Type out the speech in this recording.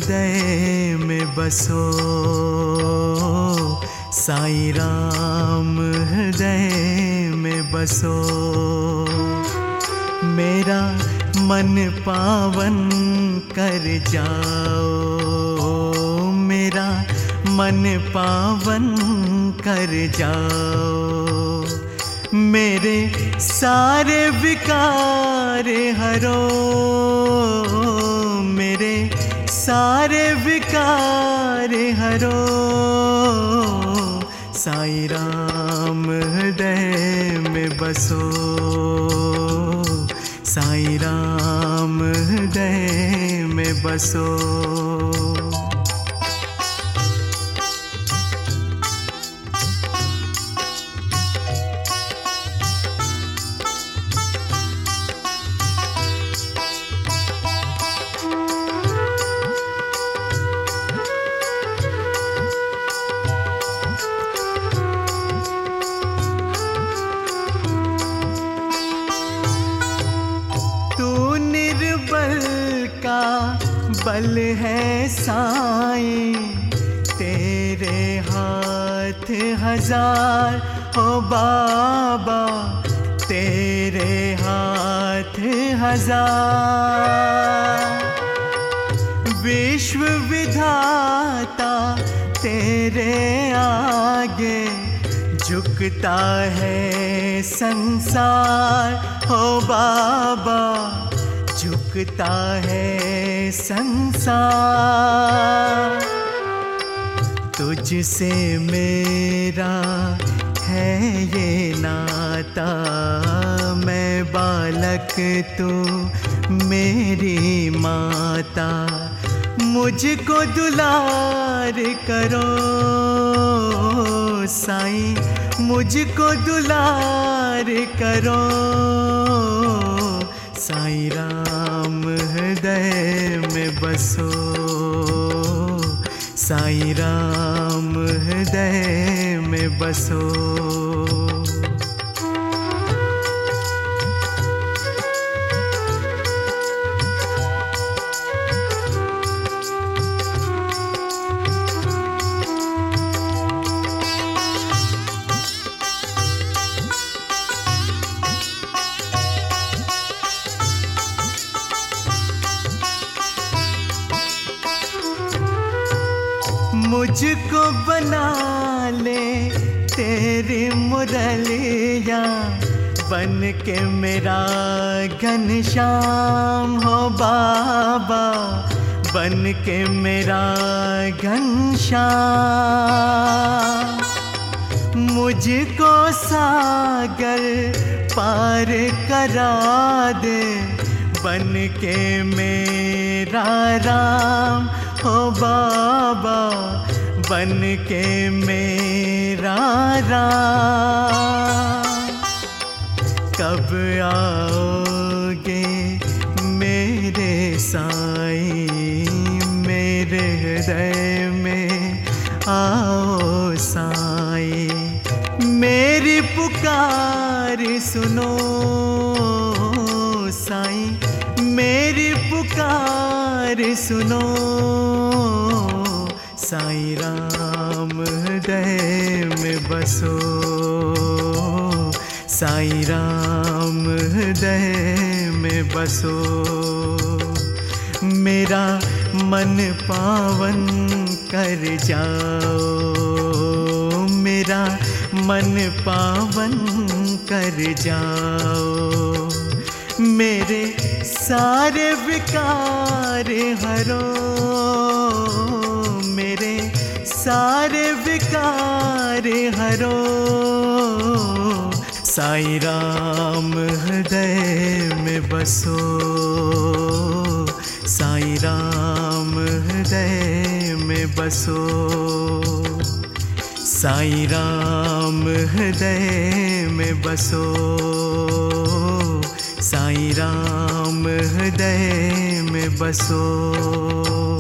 हृदय में बसो, साईं राम हृदय में बसो। मेरा मन पावन कर जाओ, मेरा मन पावन कर जाओ। मेरे सारे विकार हरो, मेरे सारे विकार हरो। साईं राम हृदय में बसो, साईं राम हृदय में बसो। बल है साईं, तेरे हाथ हजार हो बाबा, तेरे हाथ हजार। विश्व विधाता तेरे आगे झुकता है संसार हो बाबा, झुकता है संसार। तुझसे मेरा है ये नाता, मैं बालक तू मेरी माता। मुझको दुलार करो साईं, मुझको दुलार करो। साईं राम हृदय में बसो, साईं राम हृदय में बसो। मुझको बना ले तेरी मुरलिया, बन के मेरा घनश्याम हो बाबा, बन के मेरा घनश्याम। मुझको सागर पार करा दे, बन के मेरा राम हो बाबा, बन के मेरा राम। कब आओगे मेरे साईं, मेरे हृदय में आओ साईं। मेरी पुकार सुनो साईं, मेरी पुकार सुनो। साईं राम हृदय में बसो, साईं राम हृदय में बसो। मेरा मन पावन कर जाओ, मेरा मन पावन कर जाओ। मेरे सारे विकार हरो, मेरे सारे विकार हरो। साईं राम हृदय में बसो, साईं राम हृदय में बसो। साईं राम हृदय में बसो, साईं राम हृदय में बसो।